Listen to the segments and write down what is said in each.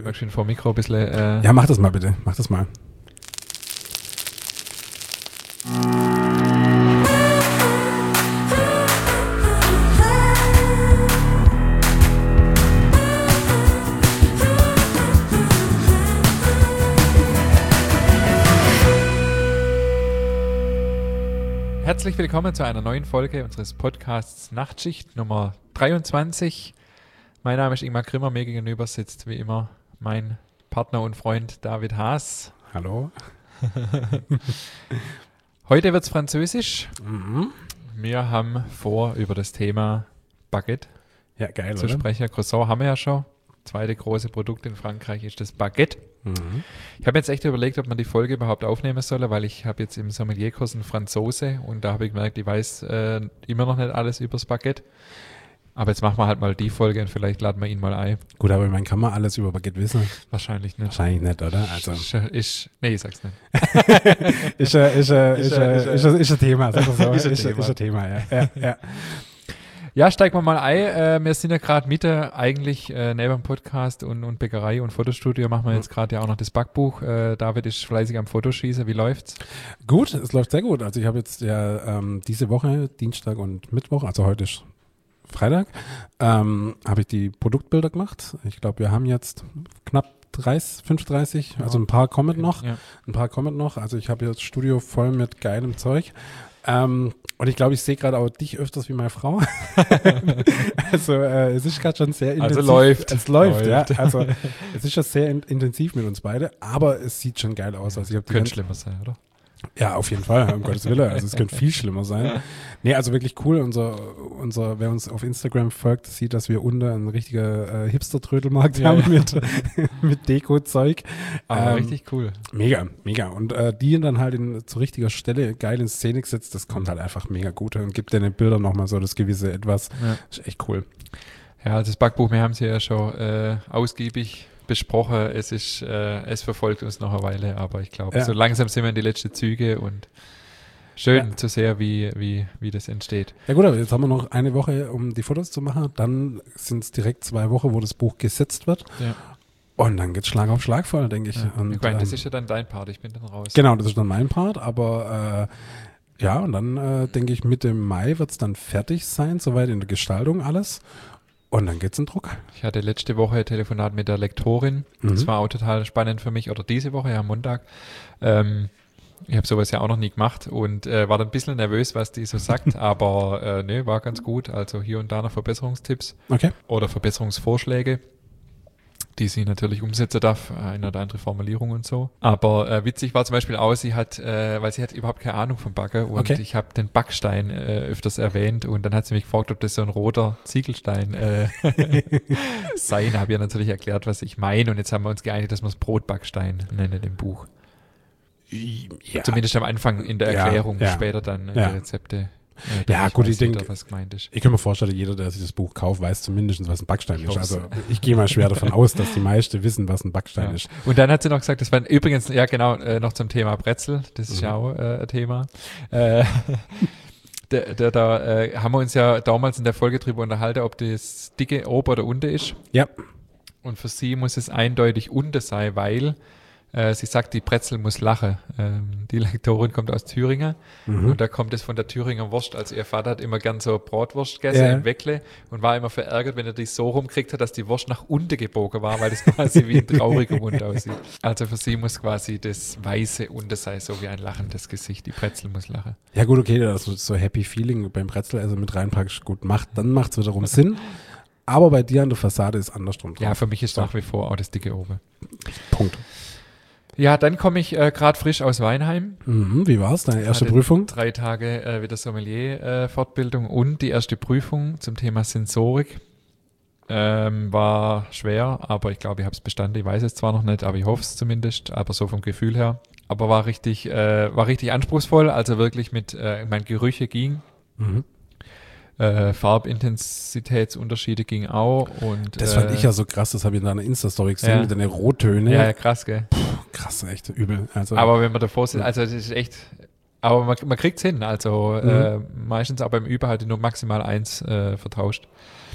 mal schön vor dem Mikro ein bisschen. Ja, mach das mal bitte. Mach das mal. Herzlich willkommen zu einer neuen Folge unseres Podcasts Nachtschicht Nummer 23. Mein Name ist Ingmar Grimmer, mir gegenüber sitzt wie immer mein Partner und Freund David Haas. Hallo. Heute wird es französisch. Mhm. Wir haben vor, über das Thema Baguette zu sprechen. Croissant haben wir ja schon. Zweite große Produkt in Frankreich ist das Baguette. Mhm. Ich habe jetzt echt überlegt, ob man die Folge überhaupt aufnehmen soll, weil ich habe jetzt im Sommelierkurs einen Franzose und da habe ich gemerkt, ich weiß immer noch nicht alles übers Baguette. Aber jetzt machen wir halt mal die Folge und vielleicht laden wir ihn mal ein. Gut, aber man kann mal alles über Baguette wissen. Wahrscheinlich nicht. Wahrscheinlich nicht, oder? Also Nee, ich sag's nicht. ist ein Thema, sag so. Ist ein Thema, ja. Ja, steigen wir mal ein. Wir sind ja gerade Mitte eigentlich neben dem Podcast und Bäckerei und Fotostudio machen wir jetzt gerade ja auch noch das Backbuch. David ist fleißig am Fotoschießen. Wie läuft's? Gut, es läuft sehr gut. Also ich habe jetzt ja diese Woche, Dienstag und Mittwoch, also heute ist Freitag, habe ich die Produktbilder gemacht. Ich glaube, wir haben jetzt knapp 35, Ja. also ein paar kommen noch. Ja. Ein paar kommen noch. Also ich habe jetzt das Studio voll mit geilem Zeug. Und ich glaube, ich sehe gerade auch dich öfters wie meine Frau. Also es ist gerade schon sehr intensiv. Also läuft. Es läuft, ja. Also es ist schon sehr intensiv mit uns beide, aber es sieht schon geil aus. Also ich Könnte schlimmer sein, oder? Ja, auf jeden Fall, um Gottes Willen. Also es könnte viel schlimmer sein. Nee, also wirklich cool. Wer uns auf Instagram folgt, sieht, dass wir unten einen richtigen Hipster-Trödelmarkt haben mit Deko-Zeug. Richtig cool. Mega. Und die dann halt zu richtiger Stelle geil in Szene gesetzt, das kommt halt einfach mega gut und gibt den Bildern nochmal so das gewisse Etwas. Ja. Ist echt cool. Ja, das Backbuch, wir haben es ja schon ausgiebig besprochen. Es verfolgt uns noch eine Weile, aber ich glaube, so langsam sind wir in die letzten Züge und schön zu sehen, wie das entsteht. Ja gut, aber jetzt haben wir noch eine Woche, um die Fotos zu machen. Dann sind es direkt 2 Wochen, wo das Buch gesetzt wird. Ja. Und dann geht's Schlag auf Schlag voll, denke ich. Ja. Und, Ich meine, das ist ja dann dein Part, ich bin dann raus. Genau, das ist dann mein Part, aber und dann denke ich, Mitte Mai wird es dann fertig sein, soweit in der Gestaltung alles. Und dann geht's in Druck. Ich hatte letzte Woche ein Telefonat mit der Lektorin. Das war auch total spannend für mich. Oder diese Woche, ja, am Montag. Ich habe sowas ja auch noch nie gemacht und war dann ein bisschen nervös, was die so sagt. Aber war ganz gut. Also hier und da noch Verbesserungstipps oder Verbesserungsvorschläge, die sie natürlich umsetzen darf, eine oder andere Formulierung und so. Aber witzig war zum Beispiel auch, weil sie hat überhaupt keine Ahnung vom Backen und ich habe den Backstein öfters erwähnt und dann hat sie mich gefragt, ob das so ein roter Ziegelstein sei. Da habe ich ja natürlich erklärt, was ich meine und jetzt haben wir uns geeinigt, dass wir es Brotbackstein nennen im Buch. Ja. Zumindest am Anfang in der Erklärung, später dann die Rezepte. Ja, gut, ich denke, was gemeint ist. Ich kann mir vorstellen, jeder, der sich das Buch kauft, weiß zumindest, was ein Backstein ist. Also ich gehe mal schwer davon aus, dass die meisten wissen, was ein Backstein ist. Und dann hat sie noch gesagt, das war übrigens, noch zum Thema Brezel, das ist ja auch ein Thema. Da haben wir uns ja damals in der Folge drüber unterhalten, ob das dicke oben oder unten ist. Ja. Und für sie muss es eindeutig unten sein, weil sie sagt, die Brezel muss lachen. Die Lektorin kommt aus Thüringen und da kommt es von der Thüringer Wurst. Also ihr Vater hat immer gern so Bratwurst gegessen im Weckle und war immer verärgert, wenn er die so rumkriegt hat, dass die Wurst nach unten gebogen war, weil das quasi wie ein trauriger Mund aussieht. Also für sie muss quasi das Weiße unten sein, so wie ein lachendes Gesicht. Die Brezel muss lachen. Ja gut, okay, das ist so Happy Feeling beim Brezel, also mit reinpackst, gut macht, dann macht es wiederum Sinn. Aber bei dir an der Fassade ist andersrum drauf. Ja, für mich ist nach wie vor auch das dicke oben. Punkt. Ja, dann komme ich gerade frisch aus Weinheim. Wie war's? Deine erste Prüfung? 3 Tage wieder Sommelier-Fortbildung und die erste Prüfung zum Thema Sensorik. War schwer, aber ich glaube, ich habe es bestanden. Ich weiß es zwar noch nicht, aber ich hoffe es zumindest, aber so vom Gefühl her. Aber war richtig anspruchsvoll, also wirklich mit Gerüche ging. Farbintensitätsunterschiede ging auch. Und, das fand ich ja so krass, das habe ich in deiner Insta-Story gesehen, mit deinen Rottönen. Ja, krass, gell? Krass, echt übel. Also, aber wenn man davor sitzt, also das ist echt, aber man kriegt es hin, also meistens aber im Üben halt nur maximal 1 vertauscht.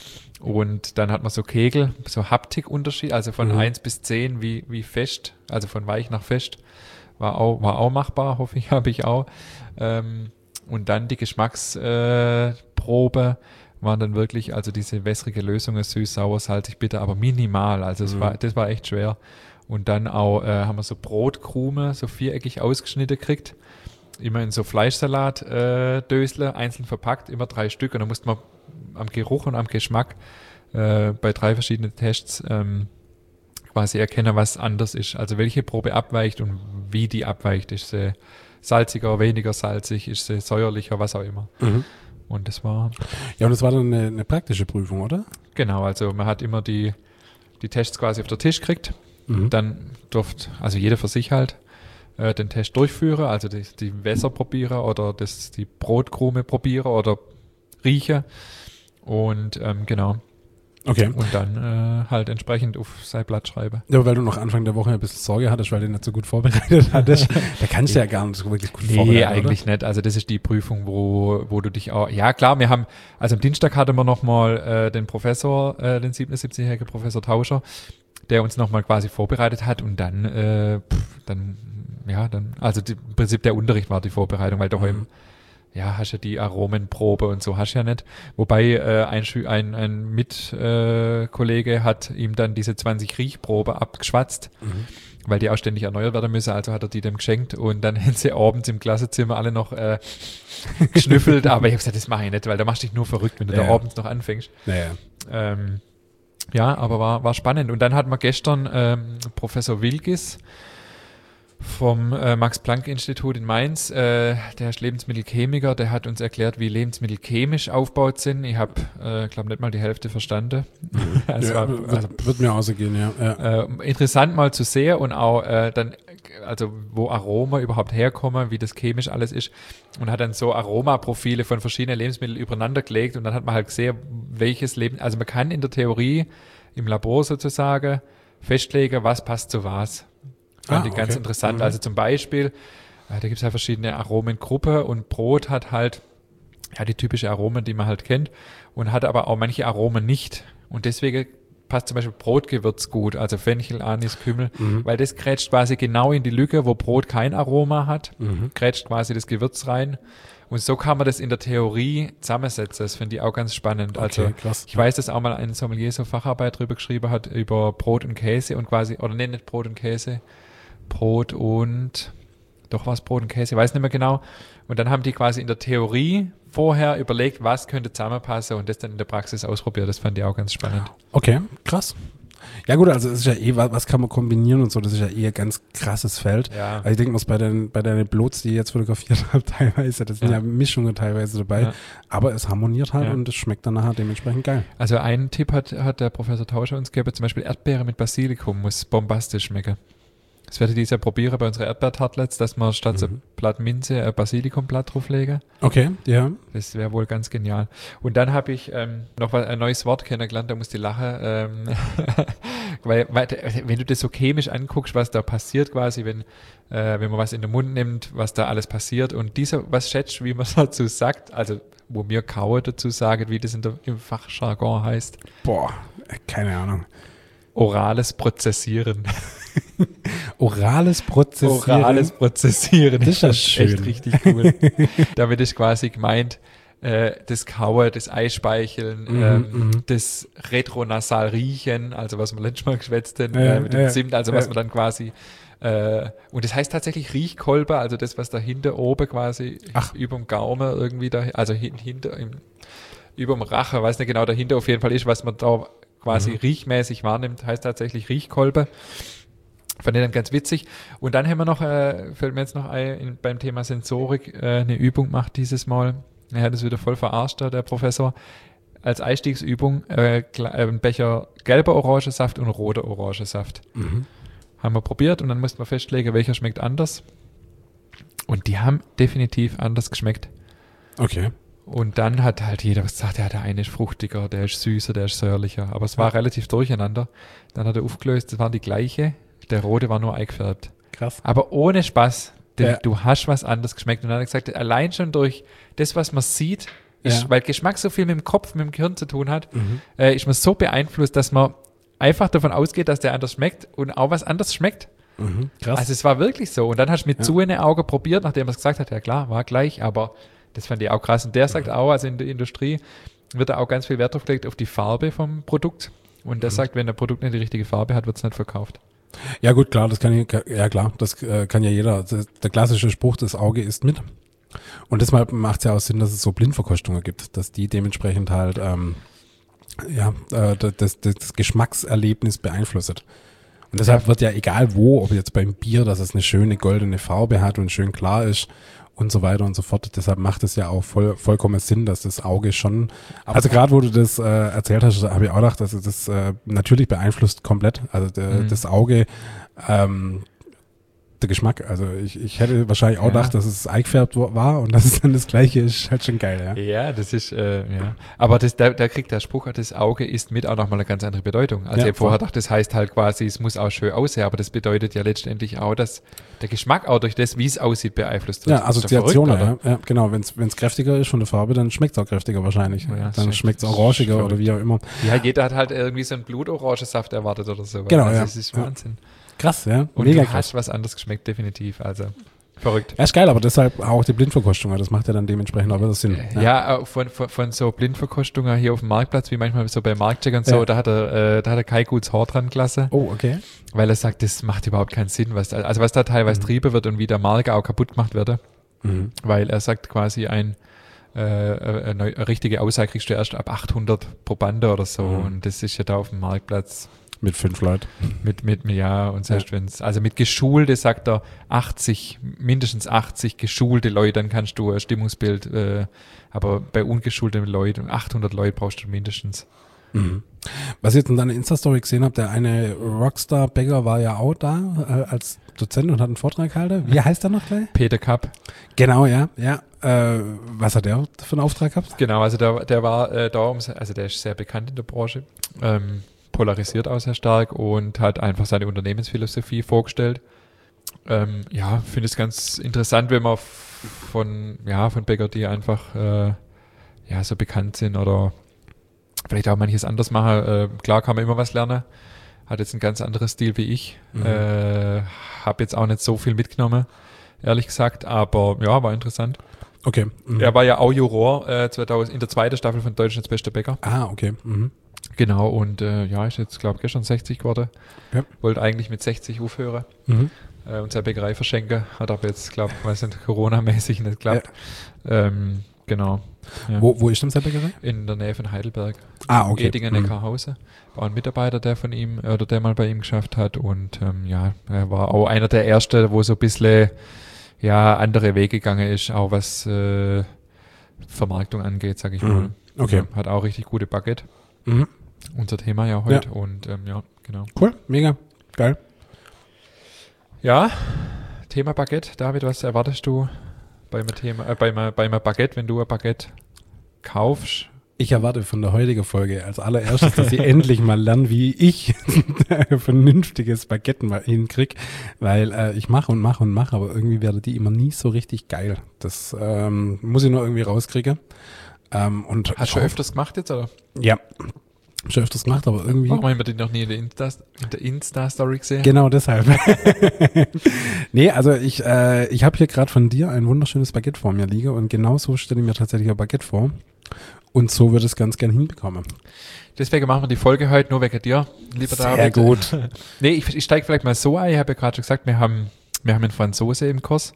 Und dann hat man so Kegel, so Haptikunterschied, also von 1 bis 10, wie fest, also von weich nach fest. War auch machbar, hoffe ich, habe ich auch. Und dann die Geschmacksprobe waren dann wirklich, also diese wässrige Lösung, süß, sauer, salzig, bitter, aber minimal. Also das war echt schwer. Und dann auch haben wir so Brotkrume, so viereckig ausgeschnitten gekriegt. Immer in so Fleischsalat-Dösle, einzeln verpackt, immer 3 Stück. Und dann musste man am Geruch und am Geschmack bei 3 verschiedenen Tests quasi erkennen, was anders ist. Also welche Probe abweicht und wie die abweicht. Ist sie salziger, weniger salzig, ist sie säuerlicher, was auch immer. Und das war... Ja, und das war dann eine praktische Prüfung, oder? Genau, also man hat immer die Tests quasi auf den Tisch gekriegt. Dann durfte, also jeder für sich halt, den Test durchführen, also die Wässer probieren oder die Brotkrume probieren oder riechen. Und genau. Okay. Und dann halt entsprechend auf sein Blatt schreiben. Ja, weil du noch Anfang der Woche ein bisschen Sorge hattest, weil du nicht so gut vorbereitet hattest. Da kannst du ja gar nicht so wirklich gut vorbereiten. Nee, eigentlich nicht. Also das ist die Prüfung, wo du dich auch... Ja, klar, also am Dienstag hatten wir nochmal den Professor, den 77-jährigen Professor Tauscher, der uns nochmal quasi vorbereitet hat und dann, also im Prinzip der Unterricht war die Vorbereitung, weil daheim hast ja die Aromenprobe und so hast du ja nicht. Wobei ein Mitkollege hat ihm dann diese 20 Riechprobe abgeschwatzt, weil die auch ständig erneuert werden müssen. Also hat er die dem geschenkt und dann haben sie abends im Klassenzimmer alle noch geschnüffelt. Aber ich habe gesagt, das mache ich nicht, weil da machst du dich nur verrückt, wenn du da abends noch anfängst. Ja, aber war spannend. Und dann hatten wir gestern Professor Wilgis vom Max-Planck-Institut in Mainz, der ist Lebensmittelchemiker, der hat uns erklärt, wie Lebensmittel chemisch aufgebaut sind. Ich habe, glaube nicht mal die Hälfte verstanden. Wird mir ausgehen, ja. Interessant mal zu sehen und auch dann, also wo Aroma überhaupt herkommen, wie das chemisch alles ist, und hat dann so Aromaprofile von verschiedenen Lebensmitteln übereinander gelegt und dann hat man halt gesehen, welches also man kann in der Theorie im Labor sozusagen festlegen, was passt zu was. Fand ich ganz interessant. Also zum Beispiel, da gibt es halt verschiedene Aromengruppen und Brot hat halt die typische Aromen, die man halt kennt, und hat aber auch manche Aromen nicht. Und deswegen passt zum Beispiel Brotgewürz gut, also Fenchel, Anis, Kümmel, weil das grätscht quasi genau in die Lücke, wo Brot kein Aroma hat, grätscht quasi das Gewürz rein. Und so kann man das in der Theorie zusammensetzen. Das finde ich auch ganz spannend. Also krass. Ich weiß, dass auch mal ein Sommelier so Facharbeit drüber geschrieben hat, über Brot und Käse und quasi, oder nicht Brot und Käse, Brot und Käse, weiß nicht mehr genau. Und dann haben die quasi in der Theorie vorher überlegt, was könnte zusammenpassen und das dann in der Praxis ausprobiert. Das fand ich auch ganz spannend. Okay, krass. Ja gut, also es ist ja was kann man kombinieren und so, das ist ja ein ganz krasses Feld. Ja. Also ich denke mal, bei deinen Blots, die ich jetzt fotografiert habe, teilweise, das sind ja Mischungen teilweise dabei, aber es harmoniert halt und es schmeckt dann nachher dementsprechend geil. Also einen Tipp hat der Professor Tauscher uns gegeben, zum Beispiel Erdbeere mit Basilikum muss bombastisch schmecken. Das werde ich dieses Jahr probieren bei unserer Erdbeertartlets, dass wir statt so Blatt Minze ein Basilikumblatt drauflegen. Okay, ja. Das wäre wohl ganz genial. Und dann habe ich noch ein neues Wort kennengelernt, da musste ich lachen, weil wenn du das so chemisch anguckst, was da passiert quasi, wenn man was in den Mund nimmt, was da alles passiert und was schätzt, wie man dazu sagt, also wo mir Kaue dazu sagen, wie das im Fachjargon heißt. Boah, keine Ahnung. Orales Prozessieren. Orales Prozessieren. Das ist ja schön. Echt richtig cool. Damit ist quasi gemeint, das Kauen, das Eispeicheln, das retronasal Riechen, also was wir letztes Mal geschwätzt haben, mit dem Zimt, also was man dann quasi, und das heißt tatsächlich Riechkolber, also das, was dahinter oben quasi über dem Gaumen irgendwie also über dem Rache, weiß nicht genau, dahinter auf jeden Fall ist, was man da quasi riechmäßig wahrnimmt, heißt tatsächlich Riechkolbe. Fand ich dann ganz witzig. Und dann haben wir noch, fällt mir jetzt noch ein, beim Thema Sensorik eine Übung gemacht dieses Mal. Er hat es wieder voll verarscht, der Professor. Als Einstiegsübung ein Becher gelber Orangensaft und roter Orangensaft. Haben wir probiert und dann mussten wir festlegen, welcher schmeckt anders. Und die haben definitiv anders geschmeckt. Okay. Und dann hat halt jeder gesagt, ja, der eine ist fruchtiger, der ist süßer, der ist säuerlicher. Aber es war relativ durcheinander. Dann hat er aufgelöst, das waren die gleiche. Der rote war nur eingefärbt. Krass. Aber ohne Spaß, denn du hast was anderes geschmeckt. Und dann hat er gesagt, allein schon durch das, was man sieht, weil Geschmack so viel mit dem Kopf, mit dem Gehirn zu tun hat, ist man so beeinflusst, dass man einfach davon ausgeht, dass der anders schmeckt und auch was anders schmeckt. Krass. Also es war wirklich so. Und dann hast du mit zu in den Augen probiert, nachdem er es gesagt hat, ja klar, war gleich, aber das fand ich auch krass. Und der sagt auch, also in der Industrie wird da auch ganz viel Wert drauf gelegt auf die Farbe vom Produkt. Und der sagt, wenn der Produkt nicht die richtige Farbe hat, wird es nicht verkauft. Ja gut, klar, das kann ja jeder. Der klassische Spruch, das Auge isst mit. Und deshalb macht es ja auch Sinn, dass es so Blindverkostungen gibt, dass die dementsprechend halt das Geschmackserlebnis beeinflussen. Und deshalb wird ja egal wo, ob jetzt beim Bier, dass es eine schöne goldene Farbe hat und schön klar ist und so weiter und so fort. Deshalb macht es ja auch vollkommen Sinn, dass das Auge schon, also gerade wo du das erzählt hast, habe ich auch gedacht, dass es das natürlich beeinflusst komplett. Also das Auge, der Geschmack. Also ich hätte wahrscheinlich auch gedacht, dass es eingefärbt war und dass es dann das Gleiche ist, halt schon geil, ja. Ja, das ist, ja. Aber da kriegt der Spruch, das Auge isst mit, auch nochmal eine ganz andere Bedeutung. Also ich habe vorher gedacht, das heißt halt quasi, es muss auch schön aussehen, aber das bedeutet ja letztendlich auch, dass der Geschmack auch durch das, wie es aussieht, beeinflusst wird. Ja, Assoziationen, ja, genau. Wenn es kräftiger ist von der Farbe, dann schmeckt es auch kräftiger wahrscheinlich. Ja, dann schmeckt es orangiger oder wie auch immer. Ja, jeder hat halt irgendwie so einen Blutorangensaft erwartet oder so. Genau, also ja. Das ist Wahnsinn. Krass, ja. Und mega du krass. hast was anderes geschmeckt, definitiv. Also verrückt. Ja, ist geil, aber deshalb auch die Blindverkostung. Das macht ja dann dementsprechend auch wieder Sinn. Ja, von so Blindverkostungen hier auf dem Marktplatz, wie manchmal so bei Marktcheck und so, da hat er kein gutes Haar dran gelassen. Oh, okay. Weil er sagt, das macht überhaupt keinen Sinn, was da teilweise trieben wird und wie der Mark auch kaputt gemacht wird. Weil er sagt quasi eine richtige Aussage kriegst du erst ab 800 Probande oder so. Und das ist ja da auf dem Marktplatz. Mit 5 Leuten. Ja, und selbst wenn es, also mit geschulte, sagt er, mindestens 80 geschulte Leute, dann kannst du ein Stimmungsbild, aber bei ungeschulten Leuten, 800 Leute brauchst du mindestens. Was ich jetzt in deiner Insta-Story gesehen habe, der eine Rockstar-Bäcker war ja auch da als Dozent und hat einen Vortrag gehalten. Wie heißt er noch gleich? Peter Kapp. Genau, ja. Was hat der für einen Auftrag gehabt? Genau, also der war also der ist sehr bekannt in der Branche, polarisiert auch sehr stark und hat einfach seine Unternehmensphilosophie vorgestellt. Finde es ganz interessant, wenn man von Bäcker, die einfach so bekannt sind oder vielleicht auch manches anders machen. Klar kann man immer was lernen. Hat jetzt ein ganz anderes Stil wie ich. Habe jetzt auch nicht so viel mitgenommen, ehrlich gesagt, aber ja, war interessant. Okay. Er war ja auch Juror in der zweiten Staffel von Deutschlands bester Bäcker. Ah, okay. Genau, und ist jetzt, glaube ich, gestern 60 geworden. Ja. Wollte eigentlich mit 60 aufhören und seine Bäckerei verschenken. Hat aber jetzt, glaube ich, Corona-mäßig nicht geklappt. Ja. Genau. Ja. Wo ist denn seine Bäckerei? In der Nähe von Heidelberg. Ah, okay. Edingen-Neckarhausen. War ein Mitarbeiter, der von ihm, oder der mal bei ihm geschafft hat. Und er war auch einer der Ersten, wo so ein bisschen andere Wege gegangen ist, auch was Vermarktung angeht, sage ich mal. Okay. Also, hat auch richtig gute Baguette. Unser Thema ja heute. Ja. Und genau. Cool, mega, geil. Ja, Thema Baguette. David, was erwartest du beim Baguette, wenn du ein Baguette kaufst? Ich erwarte von der heutigen Folge als allererstes, dass ich endlich mal lerne, wie ich ein vernünftiges Baguette mal hinkriege, weil ich mache, aber irgendwie werden die immer nie so richtig geil. Das muss ich nur irgendwie rauskriegen. Hast du öfters gemacht jetzt, oder? Ja, schon öfters gemacht, aber irgendwie... Warum haben wir die noch nie in der Insta-Story gesehen? Genau deshalb. Nee, also ich habe hier gerade von dir ein wunderschönes Baguette vor mir liegen und genau so stelle ich mir tatsächlich ein Baguette vor. Und so würde ich es ganz gern hinbekommen. Deswegen machen wir die Folge heute nur wegen dir, lieber David. Sehr gut. Nee, ich steige vielleicht mal so ein. Ich habe ja gerade schon gesagt, wir haben einen Franzose im Kurs,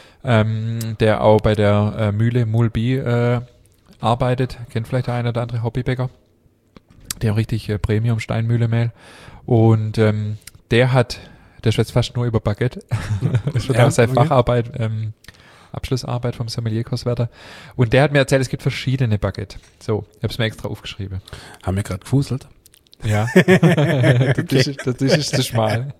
der auch bei der Mühle Mulby arbeitet. Kennt vielleicht der eine oder andere Hobbybäcker. Der richtig Premium-Steinmühlemehl. Und der ist jetzt fast nur über Baguette. Das wird auch seine Facharbeit, Abschlussarbeit vom Sommelierkurswärter. Und der hat mir erzählt, es gibt verschiedene Baguette. So, ich habe es mir extra aufgeschrieben. Haben wir gerade gefuselt? Ja. Das ist zu schmal.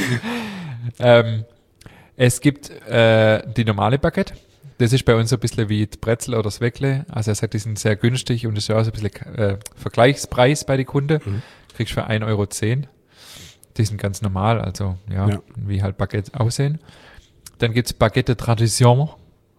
Es gibt die normale Baguette. Das ist bei uns so ein bisschen wie die Brezel oder das Weckle. Also er sagt, die sind sehr günstig und das ist ja auch so ein bisschen Vergleichspreis bei den Kunden. Kriegst für 1,10 Euro. Die sind ganz normal, also ja, wie halt Baguette aussehen. Dann gibt's Baguette Tradition.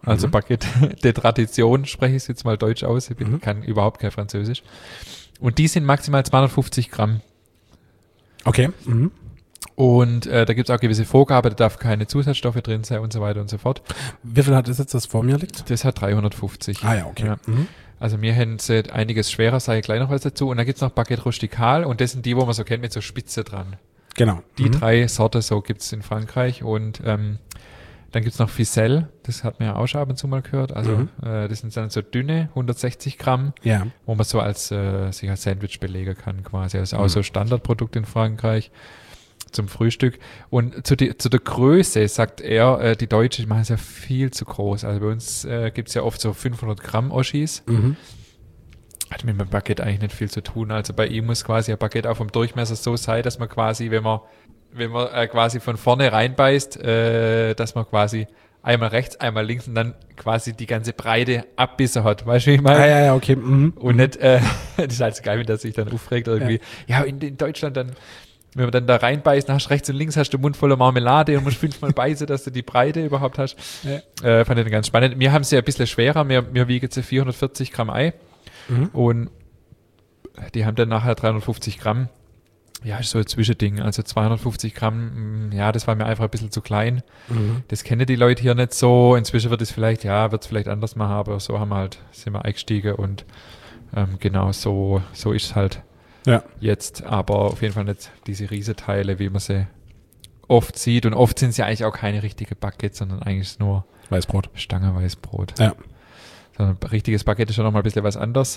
Also Baguette de Tradition, spreche ich es jetzt mal deutsch aus. Ich kann überhaupt kein Französisch. Und die sind maximal 250 Gramm. Okay. Und da gibt es auch gewisse Vorgaben, da darf keine Zusatzstoffe drin sein und so weiter und so fort. Wie viel hat es jetzt, das vor mir liegt? Das hat 350. Ah ja, okay. Ja. Also mir hätten sie einiges schwerer, sage ich gleich noch was dazu. Und dann gibt es noch Baguette Rustikal und das sind die, wo man so kennt, mit so Spitze dran. Genau. Die 3 Sorten so gibt es in Frankreich. Und dann gibt es noch Ficelle, das hat man ja auch schon ab und zu mal gehört. Also das sind dann so dünne, 160 Gramm, wo man so sich als Sandwich belegen kann quasi. Also auch so Standardprodukt in Frankreich zum Frühstück. Und zu der Größe sagt er, die Deutschen machen es ja viel zu groß. Also bei uns gibt es ja oft so 500 Gramm Oschis. Hat mit dem Baguette eigentlich nicht viel zu tun. Also bei ihm muss quasi ein Baguette auch vom Durchmesser so sein, dass man quasi, wenn man quasi von vorne reinbeißt, dass man quasi einmal rechts, einmal links und dann quasi die ganze Breite abbissen hat. Weißt du, wie ich meine? Ja, okay. Und nicht, das ist halt so geil, wenn der sich dann aufregt irgendwie. Ja, in Deutschland dann, wenn man dann da reinbeißt, dann hast du rechts und links, hast du den Mund voller Marmelade und musst 5-mal beißen, dass du die Breite überhaupt hast. Ja. Fand ich ganz spannend. Wir haben sie ein bisschen schwerer. Wir wiegen sie 440 Gramm Ei und die haben dann nachher 350 Gramm. Ja, ist so ein Zwischending. Also 250 Gramm, ja, das war mir einfach ein bisschen zu klein. Das kennen die Leute hier nicht so. Inzwischen wird es vielleicht anders machen, aber so sind wir eingestiegen und genau so ist es halt. Ja. Jetzt, aber auf jeden Fall nicht diese Riesenteile, wie man sie oft sieht. Und oft sind es ja eigentlich auch keine richtige Baguette, sondern eigentlich nur Weißbrot. Stange Weißbrot. Ja. Sondern ein richtiges Baguette ist schon nochmal ein bisschen was anderes.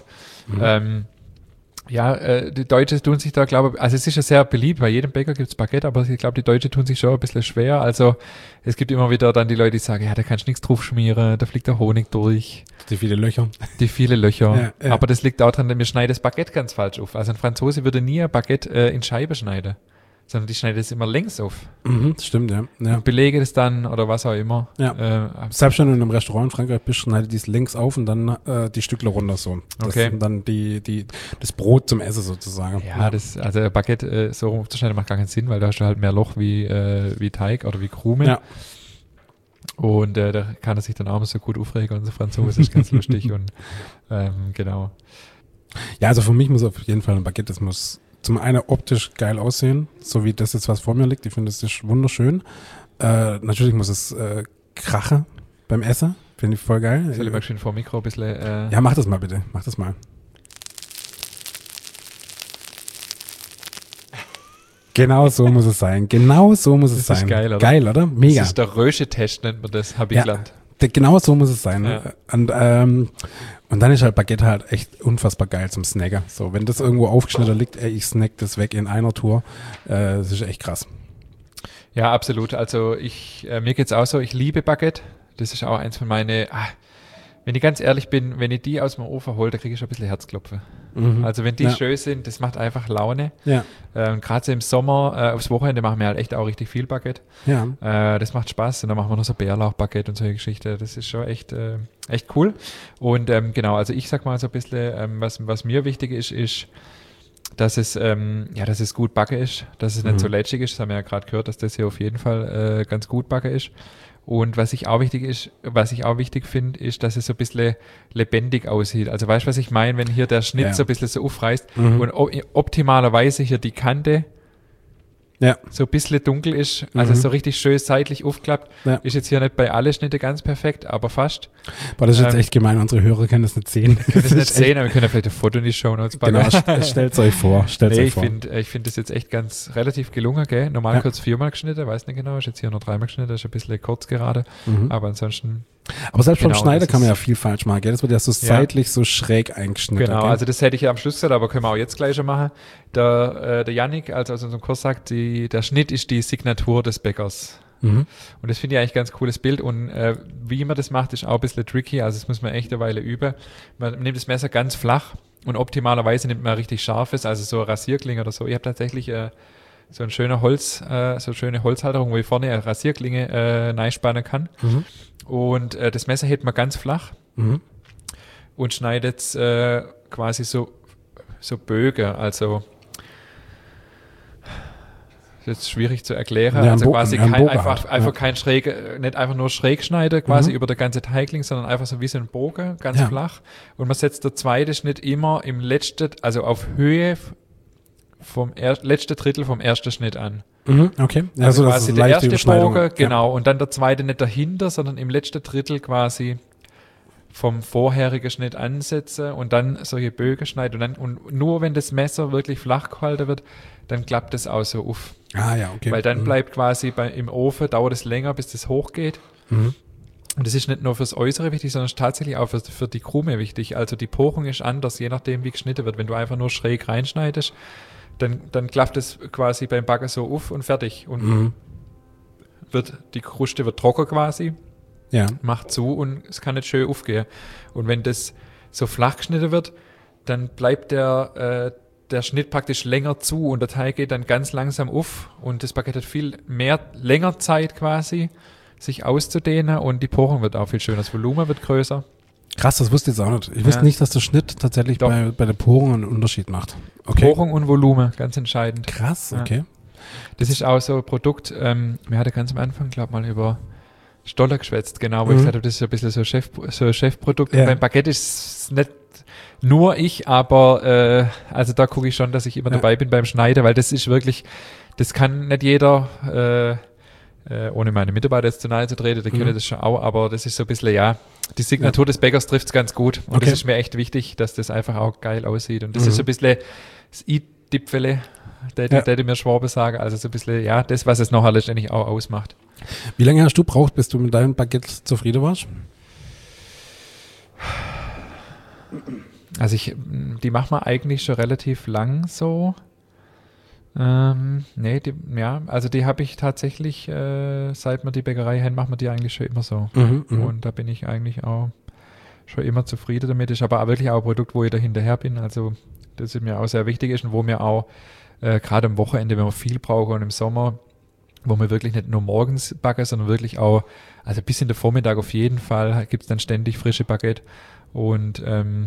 Die Deutschen tun sich da, glaube ich, also es ist ja sehr beliebt, bei jedem Bäcker gibt es Baguette, aber ich glaube, die Deutschen tun sich schon ein bisschen schwer. Also es gibt immer wieder dann die Leute, die sagen, ja, da kannst du nichts drauf schmieren, da fliegt der Honig durch. Die viele Löcher. Ja. Aber das liegt auch daran, dass wir schneiden das Baguette ganz falsch auf. Also ein Franzose würde nie ein Baguette in Scheibe schneiden, sondern die schneiden es immer längs auf. Das stimmt, ja. Und belege das dann oder was auch immer. Ja. Selbst wenn du in einem Restaurant in Frankreich bist, schneide die es längs auf und dann die Stückle runter so. Das sind dann das Brot zum Essen sozusagen. Ja, also Baguette so rum aufzuschneiden macht gar keinen Sinn, weil da hast du halt mehr Loch wie Teig oder wie Krume. Ja. Und da kann er sich dann auch mal so gut aufregen, unser Franzose ist ganz lustig und genau. Ja, also für mich muss auf jeden Fall ein Baguette, das muss zum einen optisch geil aussehen, so wie das jetzt, was vor mir liegt. Ich finde, das ist wunderschön. Natürlich muss es krachen beim Essen. Finde ich voll geil. Soll ich mal schön vor dem Mikro ein bisschen... Ja, mach das mal bitte. Mach das mal. Genau so muss es sein. Genau so muss es sein. Das ist geil, oder? Geil, oder? Mega. Das ist der Rösche-Test, nennt man das, habe ich gelernt. Genau so muss es sein. Ja. Und dann ist halt Baguette halt echt unfassbar geil zum Snacken. So, wenn das irgendwo aufgeschnitten liegt, ich snack das weg in einer Tour. Das ist echt krass. Ja, absolut. Also mir geht's auch so, ich liebe Baguette. Das ist auch eins von meine. Wenn ich ganz ehrlich bin, wenn ich die aus dem Ofen hole, da kriege ich schon ein bisschen Herzklopfen. Also wenn die schön sind, das macht einfach Laune. Ja. Gerade so im Sommer, aufs Wochenende machen wir halt echt auch richtig viel Baguette. Ja. Das macht Spaß. Und dann machen wir noch so Bärlauch-Baguette und solche Geschichten. Das ist schon echt cool. Und genau, also ich sag mal so ein bisschen, was mir wichtig ist, dass es gut backen ist, dass es nicht so lätschig ist. Das haben wir ja gerade gehört, dass das hier auf jeden Fall ganz gut backen ist. Und was ich auch wichtig finde, ist, dass es so ein bisschen lebendig aussieht. Also weißt du, was ich meine, wenn hier der Schnitt so ein bisschen so aufreißt und optimalerweise hier die Kante so ein bisschen dunkel ist, also so richtig schön seitlich aufklappt. Ja. Ist jetzt hier nicht bei alle Schnitte ganz perfekt, aber fast. Boah, das ist jetzt echt gemein, unsere Hörer können das nicht sehen. Können das nicht sehen, aber wir können ja vielleicht ein Foto in die Shownotes packen. Genau, stellt euch vor. Ich finde das jetzt echt ganz relativ gelungen, gell? Normal kurz 4-mal geschnitten, weiß nicht genau, ist jetzt hier nur 3-mal geschnitten, ist ein bisschen kurz gerade, aber ansonsten... Aber selbst beim Schneider kann man ja viel falsch machen, gell? Das wird ja so seitlich so schräg eingeschnitten. Genau, gell? also das hätte ich ja am Schluss gesagt, aber können wir auch jetzt gleich schon machen. Der Yannick, also aus unserem Kurs sagt, der Schnitt ist die Signatur des Bäckers. Und das finde ich eigentlich ein ganz cooles Bild und wie man das macht, ist auch ein bisschen tricky, also das muss man echt eine Weile üben. Man nimmt das Messer ganz flach und optimalerweise nimmt man richtig scharfes, also so Rasierklinge oder so. Ich habe tatsächlich so eine schöne Holzhalterung, wo ich vorne eine Rasierklinge reinspannen kann. Und das Messer hält man ganz flach und schneidet quasi so Bögen, also Das ist schwierig zu erklären. Ja, also quasi einfach kein schräg, nicht einfach nur schräg schneiden, quasi über der ganze Teigling, sondern einfach so wie so ein Bogen, ganz flach. Und man setzt der zweite Schnitt immer im letzten, also auf Höhe vom letzten Drittel vom ersten Schnitt an. Okay. Also das quasi ist der leichte erste Bogen, Überschneidung. genau. Und dann der zweite nicht dahinter, sondern im letzten Drittel quasi vom vorherigen Schnitt ansetzen und dann solche Bögen schneiden. Und nur wenn das Messer wirklich flach gehalten wird, dann klappt das auch so auf. Okay. Weil dann bleibt quasi im Ofen, dauert es länger, bis das hochgeht. Und das ist nicht nur fürs Äußere wichtig, sondern ist tatsächlich auch für die Krume wichtig. Also die Porung ist anders, je nachdem, wie geschnitten wird. Wenn du einfach nur schräg reinschneidest, dann klappt es quasi beim Backen so auf und fertig. Und die Kruste wird trocken quasi. Ja. Macht zu und es kann nicht schön aufgehen. Und wenn das so flach geschnitten wird, dann bleibt der Schnitt praktisch länger zu und der Teig geht dann ganz langsam auf und das Baguette hat viel länger Zeit quasi, sich auszudehnen und die Porung wird auch viel schöner. Das Volumen wird größer. Krass, das wusste ich jetzt auch nicht. Ich wusste nicht, dass der Schnitt tatsächlich bei der Porung einen Unterschied macht. Okay. Porung und Volumen, ganz entscheidend. Krass, okay. Das ist auch so ein Produkt, wir hatten ganz am Anfang, glaube ich, mal über Stoller geschwätzt, genau, wo ich gesagt habe, das ist ein bisschen so ein Chefprodukt. Ja. Und beim Baguette ist es nicht nur ich, aber also da gucke ich schon, dass ich immer dabei bin beim Schneiden, weil das ist wirklich, das kann nicht jeder, ohne meine Mitarbeiter jetzt zu nahe zu treten, die können das schon auch, aber das ist so ein bisschen, die Signatur des Bäckers trifft es ganz gut. Und das ist mir echt wichtig, dass das einfach auch geil aussieht. Und das ist so ein bisschen das i-Dipfele, der mir Schwabe sagen, also so ein bisschen, das, was es nachher letztendlich auch ausmacht. Wie lange hast du gebraucht, bis du mit deinem Baguette zufrieden warst? Also die machen wir eigentlich schon relativ lang so. Die habe ich tatsächlich, seit wir die Bäckerei haben, machen wir die eigentlich schon immer so. Und da bin ich eigentlich auch schon immer zufrieden damit. Ist aber auch wirklich auch ein Produkt, wo ich da hinterher bin. Also das ist mir auch sehr wichtig ist und wo mir auch gerade am Wochenende, wenn wir viel brauchen und im Sommer, wo wir wirklich nicht nur morgens backen, sondern wirklich auch, also bis in der Vormittag auf jeden Fall gibt es dann ständig frische Baguette und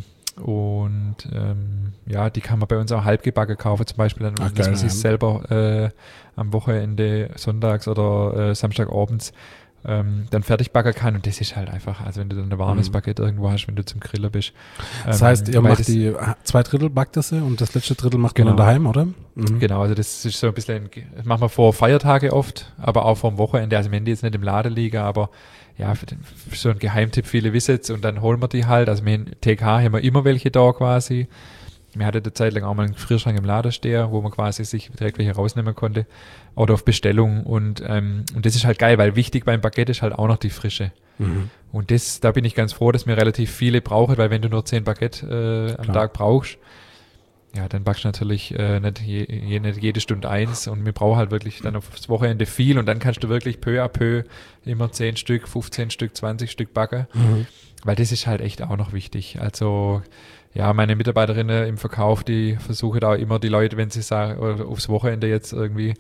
die kann man bei uns auch halbgebacken kaufen, zum Beispiel, dann, dass man sich selber am Wochenende, sonntags oder Samstagabends dann fertig backen kann und das ist halt einfach, also wenn du dann ein warmes Baguette irgendwo hast, wenn du zum Grillen bist. Das heißt, ihr macht die 2/3 backt das und das letzte Drittel macht man dann daheim, oder? Genau, also das ist so ein bisschen, das machen wir vor Feiertage oft, aber auch vor dem Wochenende, also wenn die jetzt nicht im Laden liegen, aber für so ein Geheimtipp, viele wissen es und dann holen wir die halt, also in TK haben wir immer welche da quasi. Wir hatten eine Zeit lang auch mal einen Gefrierschrank im Laden stehen, wo man quasi sich direkt welche rausnehmen konnte oder auf Bestellung und das ist halt geil, weil wichtig beim Baguette ist halt auch noch die Frische. Und da bin ich ganz froh, dass wir relativ viele brauchen, weil wenn du nur 10 Baguette am Tag brauchst, dann backst du natürlich nicht jede Stunde eins und wir brauchen halt wirklich dann aufs Wochenende viel und dann kannst du wirklich peu à peu immer 10 Stück, 15 Stück, 20 Stück backen, weil das ist halt echt auch noch wichtig. Also meine Mitarbeiterinnen im Verkauf, die versuchen auch immer die Leute, wenn sie sagen, oder aufs Wochenende jetzt irgendwie,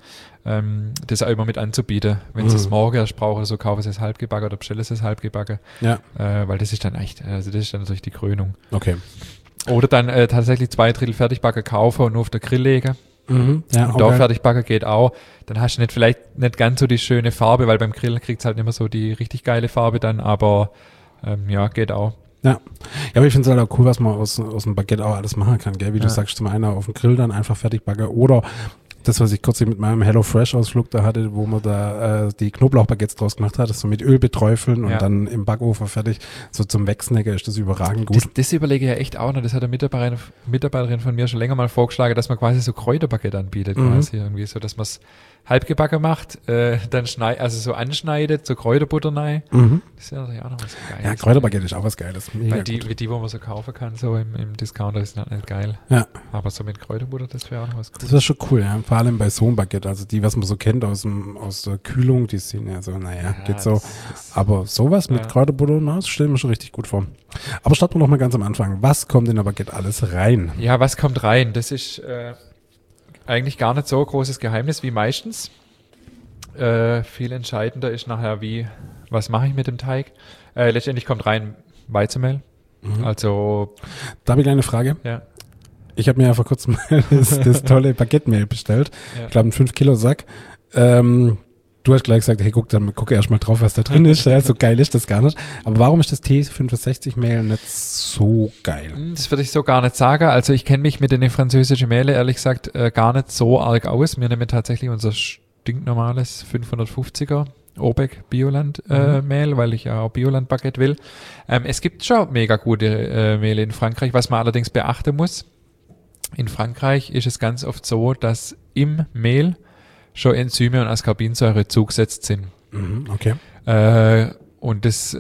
das auch immer mit anzubieten. Wenn sie es morgen erst brauchen oder so, kaufen sie es halbgebacken oder bestellen sie es halbgebacken. Weil das ist dann echt, also das ist dann natürlich die Krönung. Okay. Oder dann tatsächlich 2/3 Fertigbacken kaufen und nur auf den Grill legen. Und da Fertigbacken geht auch. Dann hast du vielleicht nicht ganz so die schöne Farbe, weil beim Grill kriegt es halt nicht mehr so die richtig geile Farbe dann, aber geht auch. Ja, aber ich finde es halt auch cool, was man aus dem Baguette auch alles machen kann, gell? Wie du sagst, zum einen auf dem Grill dann einfach fertig backen oder das, was ich kurz mit meinem HelloFresh-Ausflug da hatte, wo man da die Knoblauchbaguettes draus gemacht hat, das so mit Öl beträufeln und dann im Backofen fertig, so zum Wegsnacken ist das überragend gut. Das überlege ich ja echt auch noch, das hat eine Mitarbeiterin von mir schon länger mal vorgeschlagen, dass man quasi so Kräuterbaguette anbietet, quasi irgendwie, so dass man es halbgebacken macht, dann so anschneidet, so Kräuterbutter rein. Das ist ja natürlich auch noch was Geiles. Ja, Kräuterbaguette ist auch was Geiles. Weil die, wo man so kaufen kann, so im Discounter, ist halt nicht geil. Ja. Aber so mit Kräuterbutter, das wäre auch noch was Cooles. Das wäre schon cool, ja. Vor allem bei so einem Baguette, also die, was man so kennt aus der Kühlung, die sind ja so, geht so. Aber sowas mit Kräuterbutter, das stellen wir schon richtig gut vor. Aber starten wir noch mal ganz am Anfang. Was kommt in der Baguette alles rein? Ja, was kommt rein? Das ist eigentlich gar nicht so ein großes Geheimnis wie meistens. Viel entscheidender ist nachher, was mache ich mit dem Teig? Letztendlich kommt rein Weizenmehl. Also. Da habe ich eine Frage. Ja. Ich habe mir ja vor kurzem mal das tolle Baguette-Mehl bestellt. Ja. Ich glaube, einen 5-Kilo-Sack. Du hast gleich gesagt, hey, guck erst mal drauf, was da drin ist. Ja, so geil ist das gar nicht. Aber warum ist das T65-Mehl nicht so geil? Das würde ich so gar nicht sagen. Also ich kenne mich mit den französischen Mehle ehrlich gesagt gar nicht so arg aus. Wir nehmen tatsächlich unser stinknormales 550er Obeck Bioland Mehl, weil ich ja auch Bioland Baguette will. Es gibt schon mega gute Mehle in Frankreich, was man allerdings beachten muss. In Frankreich ist es ganz oft so, dass im Mehl schon Enzyme und Ascorbinsäure zugesetzt sind. Okay. Und das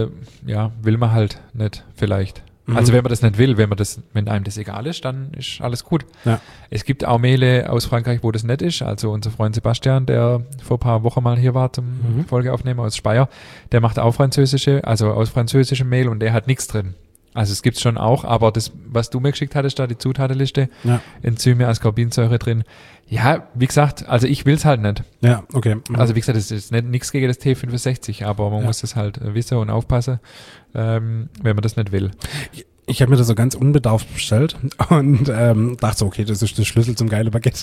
will man halt nicht vielleicht. Also wenn man das nicht will, wenn einem das egal ist, dann ist alles gut. Ja. Es gibt auch Mehle aus Frankreich, wo das nicht ist. Also unser Freund Sebastian, der vor ein paar Wochen mal hier war zum Folgeaufnehmen aus Speyer, der macht auch aus französischem Mehl und der hat nichts drin. Also es gibt's schon auch, aber das, was du mir geschickt hattest, da die Zutatenliste, Enzyme, Ascorbinsäure drin. Ja, wie gesagt, also ich will's halt nicht. Ja, okay. Also wie gesagt, das ist nichts gegen das T65, aber man muss das halt wissen und aufpassen, wenn man das nicht will. Ich habe mir das so ganz unbedarft bestellt und dachte so, okay, das ist der Schlüssel zum geile Baguette.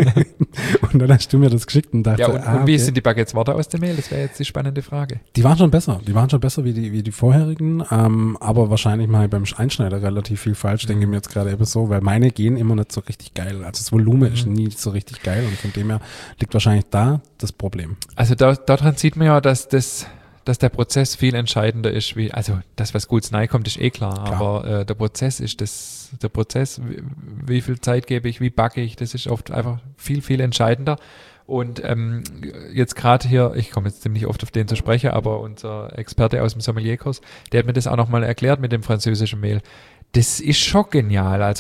Und dann hast du mir das geschickt und dachte, ja, und wie sind die Baguettes Worte aus dem Mehl? Das wäre jetzt die spannende Frage. Die waren schon besser. Die waren schon besser wie die vorherigen, aber wahrscheinlich mal beim Einschneider relativ viel falsch, denke ich mir jetzt gerade eben so, weil meine gehen immer nicht so richtig geil. Also das Volumen ist nie so richtig geil und von dem her liegt wahrscheinlich da das Problem. Also daran sieht man ja, dass der Prozess viel entscheidender ist, also das, was gut reinkommt, ist klar, aber der Prozess ist der Prozess, wie viel Zeit gebe ich, wie backe ich, das ist oft einfach viel, viel entscheidender. Und jetzt gerade hier, ich komme jetzt ziemlich oft auf den zu sprechen, aber unser Experte aus dem Sommelierkurs, der hat mir das auch nochmal erklärt mit dem französischen Mehl. Das ist schon genial. Also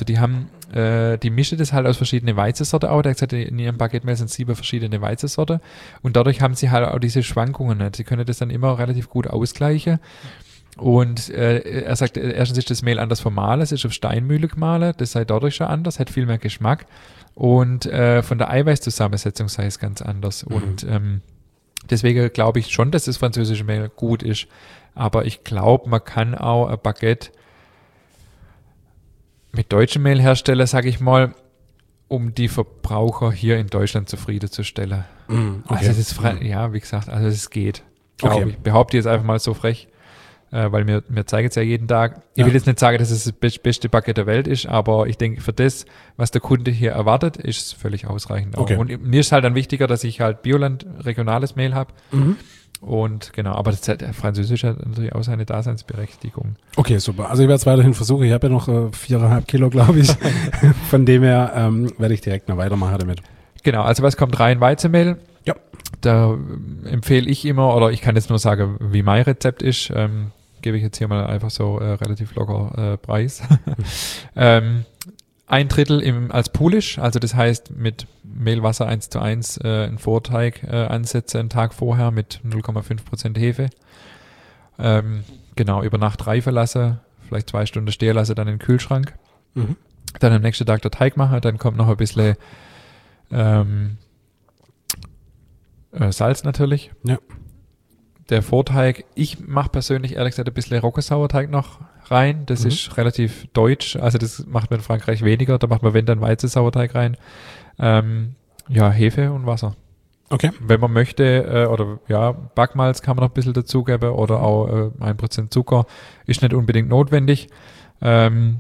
die mischen das halt aus verschiedenen Weizensorten auch. Der hat gesagt, in ihrem Baguette-Mehl sind 7 verschiedene Weizensorten und dadurch haben sie halt auch diese Schwankungen nicht. Sie können das dann immer relativ gut ausgleichen. Und er sagt, erstens ist das Mehl anders vermahlen, es ist auf Steinmühle gemahlen, das sei dadurch schon anders, hat viel mehr Geschmack. Und von der Eiweißzusammensetzung sei es ganz anders. Und deswegen glaube ich schon, dass das französische Mehl gut ist. Aber ich glaube, man kann auch ein Baguette mit deutschem Mehl herstellen, sage ich mal, um die Verbraucher hier in Deutschland zufriedenzustellen. Okay. Also das ist wie gesagt, also es geht, glaube ich. Behaupte jetzt einfach mal so frech, weil mir zeigen es ja jeden Tag. Ich will jetzt nicht sagen, dass es das beste Baguette der Welt ist, aber ich denke, für das, was der Kunde hier erwartet, ist es völlig ausreichend. Okay. Und mir ist halt dann wichtiger, dass ich halt Bioland regionales Mehl habe. Und genau, aber der Französische hat natürlich auch seine Daseinsberechtigung. Okay, super. Also ich werde es weiterhin versuchen. Ich habe ja noch 4,5 Kilo, glaube ich. Von dem her werde ich direkt noch weitermachen damit. Genau, also was kommt rein? Weizenmehl. Ja. Da empfehle ich immer, oder ich kann jetzt nur sagen, wie mein Rezept ist. Gebe ich jetzt hier mal einfach so relativ locker Preis. 1/3 als Poolish, also das heißt mit Mehlwasser 1:1 einen Vorteig ansetze einen Tag vorher mit 0,5% Hefe. Genau, über Nacht reifen lasse, vielleicht 2 Stunden stehen lasse, dann in den Kühlschrank. Dann am nächsten Tag der Teig mache, dann kommt noch ein bisschen Salz natürlich. Ja. Der Vorteig, ich mache persönlich ehrlich gesagt ein bisschen Roggensauerteig noch rein. Das ist relativ deutsch, also das macht man in Frankreich weniger. Da macht man, wenn dann Weizensauerteig rein. Hefe und Wasser. Okay. Wenn man möchte, Backmalz kann man noch ein bisschen dazugeben oder auch 1% Zucker. Ist nicht unbedingt notwendig. Und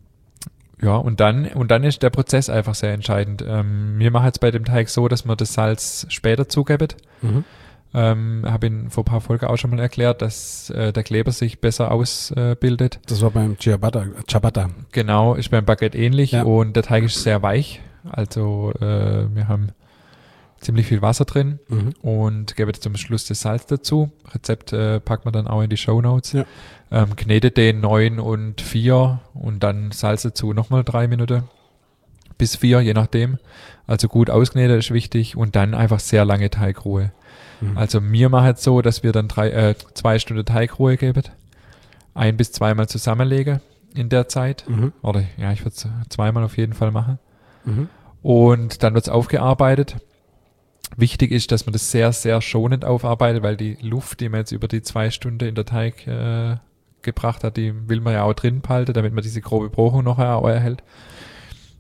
dann ist der Prozess einfach sehr entscheidend. Wir machen jetzt bei dem Teig so, dass man das Salz später zugeben. Habe ihn vor ein paar Folgen auch schon mal erklärt, dass der Kleber sich besser ausbildet. Das war beim Ciabatta. Genau, ist beim Baguette ähnlich und der Teig ist sehr weich. Also wir haben ziemlich viel Wasser drin und gebe zum Schluss das Salz dazu. Rezept packt man dann auch in die Shownotes. Ja. Knetet den 9 und 4 und dann Salz dazu nochmal 3 Minuten bis 4, je nachdem. Also gut ausknetet ist wichtig und dann einfach sehr lange Teigruhe. Also wir machen es so, dass wir dann 2 Stunden Teigruhe geben, 1 bis 2 Mal zusammenlegen in der Zeit. Oder ja, ich würde es 2 Mal auf jeden Fall machen. Und dann wird es aufgearbeitet. Wichtig ist, dass man das sehr, sehr schonend aufarbeitet, weil die Luft, die man jetzt über die 2 Stunden in der Teig gebracht hat, die will man ja auch drin behalten, damit man diese grobe Bruchung noch erhält.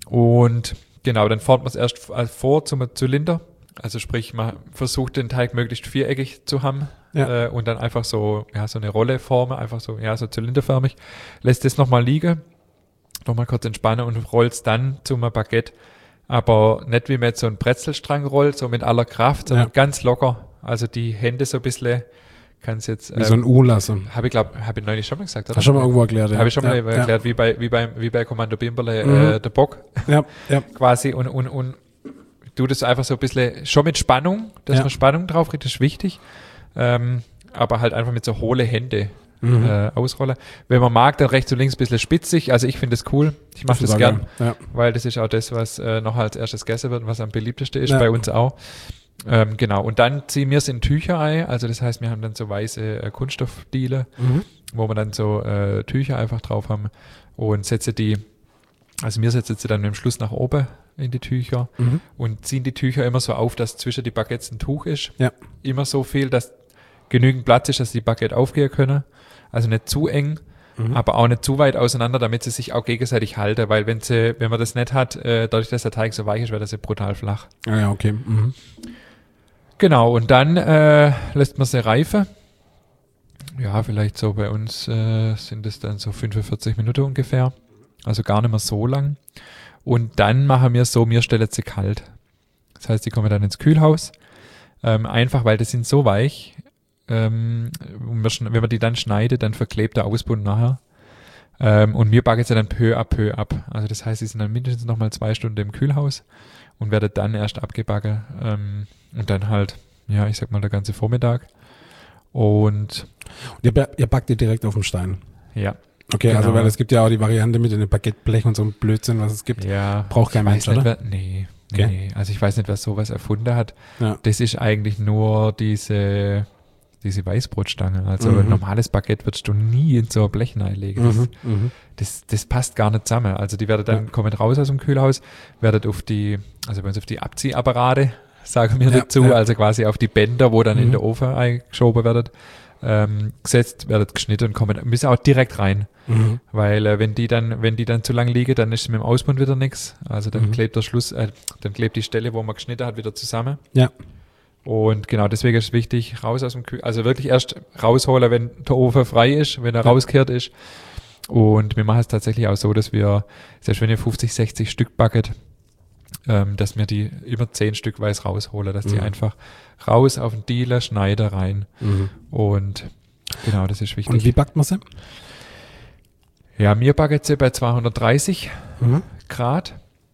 Und genau, dann formt man es erst vor zum Zylinder. Also sprich, man versucht den Teig möglichst viereckig zu haben und dann einfach so eine Rolle formen, einfach so zylinderförmig. Lässt das nochmal liegen, nochmal kurz entspannen und rollt es dann zum Baguette. Aber nicht wie man jetzt so einen Brezelstrang rollt, so mit aller Kraft, sondern ganz locker. Also die Hände so ein bisschen, kann es jetzt... Wie so ein U lassen. Habe ich neulich schon mal gesagt, oder? Hast du schon mal irgendwo erklärt, ja. Habe ich schon mal erklärt, wie bei Kommando Bimberle, der Bock. Ja. Quasi und du das einfach so ein bisschen, schon mit Spannung, dass man Spannung drauf kriegt, das ist wichtig. Aber halt einfach mit so hohle Hände ausrollen. Wenn man mag, dann rechts und links ein bisschen spitzig. Also ich finde das cool. Ich mache das gern, weil das ist auch das, was noch als erstes gegessen wird und was am beliebtesten ist, bei uns auch. Genau. Und dann ziehen wir es in Tücher ein. Also das heißt, wir haben dann so weiße Kunststoffdiele, wo wir dann so Tücher einfach drauf haben und setze die, also wir setzen sie dann mit dem Schluss nach oben in die Tücher und ziehen die Tücher immer so auf, dass zwischen die Baguettes ein Tuch ist. Ja. Immer so viel, dass genügend Platz ist, dass die Baguette aufgehen können. Also nicht zu eng, aber auch nicht zu weit auseinander, damit sie sich auch gegenseitig halten, weil wenn man das nicht hat, dadurch, dass der Teig so weich ist, wird das ja brutal flach. Ja, okay. Genau, und dann lässt man sie reifen. Ja, vielleicht so bei uns sind es dann so 45 Minuten ungefähr. Also gar nicht mehr so lang. Und dann machen wir so, wir stellen sie kalt. Das heißt, die kommen dann ins Kühlhaus. Einfach, weil die sind so weich. Wenn man die dann schneidet, dann verklebt der Ausbund nachher. Und wir backen sie dann peu à peu ab. Also das heißt, sie sind dann mindestens nochmal 2 Stunden im Kühlhaus und werden dann erst abgebacken. Und dann halt, ja, ich sag mal, der ganze Vormittag. Und ihr backt die direkt auf dem Stein? Ja. Okay, genau. Also weil es gibt ja auch die Variante mit dem Baguetteblech und so ein Blödsinn, was es gibt. Ja. Braucht kein Mensch, oder? Nee. Okay. Nee. Also ich weiß nicht, wer sowas erfunden hat. Ja. Das ist eigentlich nur diese Weißbrotstange. Also ein normales Baguette würdest du nie in so ein Blech reinlegen. Das passt gar nicht zusammen. Also die werden dann, kommen raus aus dem Kühlhaus, werden auf die Abziehapparate, sagen wir dazu, also quasi auf die Bänder, wo dann in den Ofen eingeschoben werden, gesetzt, werden geschnitten und müssen auch direkt rein. Weil wenn die dann zu lang liegen, dann ist mit dem Ausbund wieder nichts. Also dann klebt dann klebt die Stelle, wo man geschnitten hat, wieder zusammen. Ja. Und genau, deswegen ist es wichtig, raus aus dem also wirklich erst rausholen, wenn der Ofen frei ist, wenn er rauskehrt ist. Und wir machen es tatsächlich auch so, dass wir, selbst wenn ihr 50, 60 Stück backet, dass wir die immer 10 Stück weiß rausholen, dass die einfach raus auf den Dealer, Schneider rein. Und genau, das ist wichtig. Und wie backt man sie? Ja, mir backen sie bei 230 Grad.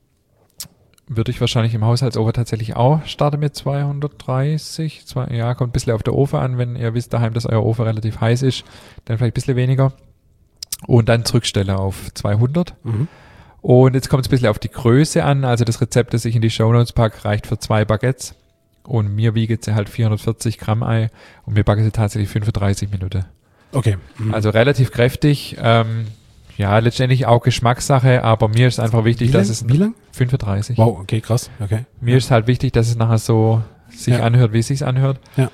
Würde ich wahrscheinlich im Haushaltsofen tatsächlich auch starten mit 230. Kommt ein bisschen auf der Ofen an. Wenn ihr wisst daheim, dass euer Ofen relativ heiß ist, dann vielleicht ein bisschen weniger. Und dann zurückstellen auf 200. Und jetzt kommt es ein bisschen auf die Größe an. Also das Rezept, das ich in die Shownotes packe, reicht für 2 Baguettes. Und mir wiegt sie halt 440 Gramm Ei. Und wir backen sie tatsächlich 35 Minuten. Okay. Also relativ kräftig. Ja, letztendlich auch Geschmackssache, aber mir ist einfach wichtig, dass es... Wie lang? 35. Wow, okay, krass. Okay. Mir ist halt wichtig, dass es nachher so sich anhört, wie es sich anhört. Ja.